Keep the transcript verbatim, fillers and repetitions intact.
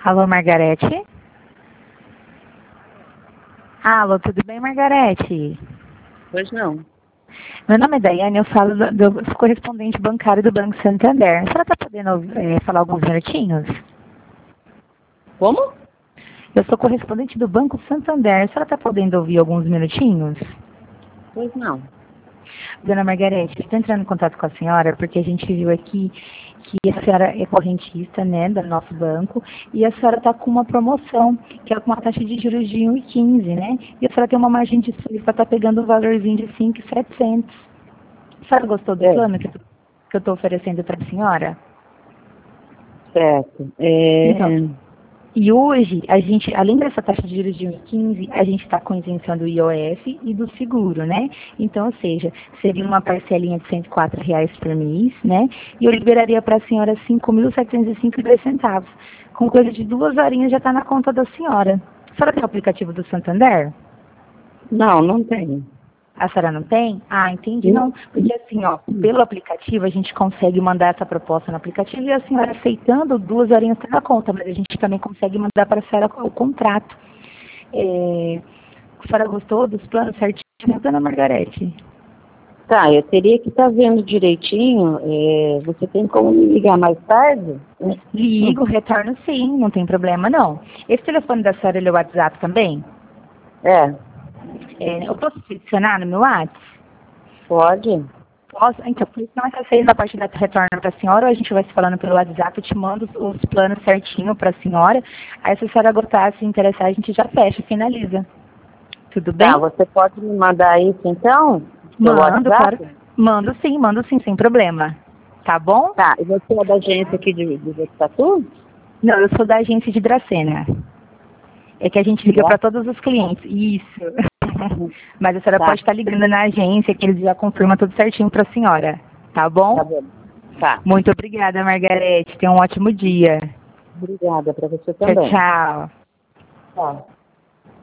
Alô, Margarete? Alô, tudo bem, Margarete? Pois não. Meu nome é Daiane, eu falo do, do sou correspondente bancário do Banco Santander. A senhora está podendo é, falar alguns minutinhos? Como? Eu sou correspondente do Banco Santander. A senhora está podendo ouvir alguns minutinhos? Pois não. Dona Margarete, estou entrando em contato com a senhora porque a gente viu aqui que a senhora é correntista, né, do nosso banco, e a senhora está com uma promoção, que é com uma taxa de juros de um vírgula quinze, né? E a senhora tem uma margem de suíça para estar pegando um valorzinho de cinco mil e setecentos. A senhora gostou do É. plano que eu estou oferecendo para a senhora? Certo. É... Então, e hoje, a gente, além dessa taxa de juros de um vírgula quinze, a gente está com isenção do I O F e do seguro, né? Então, ou seja, seria uma parcelinha de cento e quatro reais por mês, né? E eu liberaria para a senhora cinco mil setecentos e cinco e dois centavos. Com coisa de duas horinhas já está na conta da senhora. A senhora tem o aplicativo do Santander? Não, não tem. A senhora não tem? Ah, entendi. Não, porque assim, ó, pelo aplicativo a gente consegue mandar essa proposta no aplicativo e a senhora aceitando, duas horinhas está na conta, mas a gente também consegue mandar para a senhora o contrato. É, a senhora gostou dos planos certinho, dona Margarete? Tá, eu teria que estar vendo direitinho. É... Você tem como me ligar mais tarde? Ligo, retorno sim, não tem problema não. Esse telefone da senhora ele é o WhatsApp também? É. É, eu posso te adicionar no meu WhatsApp? Pode? Posso? Então, por isso não é que da parte da retorno para a senhora, ou a gente vai se falando pelo WhatsApp, eu te mando os, os planos certinho para a senhora. Aí se a senhora gostar, se interessar, a gente já fecha, finaliza. Tudo bem? Tá, você pode me mandar isso então? Pelo Mando, WhatsApp? claro. Mando sim, mando sim, sem problema. Tá bom? Tá, e você é da agência aqui de, de Botucatu? Não, eu sou da agência de Dracena. É que a gente liga para todos os clientes. Isso. Mas a senhora Tá. pode estar ligando na agência, que eles já confirmam tudo certinho para a senhora. Tá bom? Tá bom. Tá. Muito obrigada, Margarete. Tenha um ótimo dia. Obrigada, para você Tchau, também. tchau. Tchau.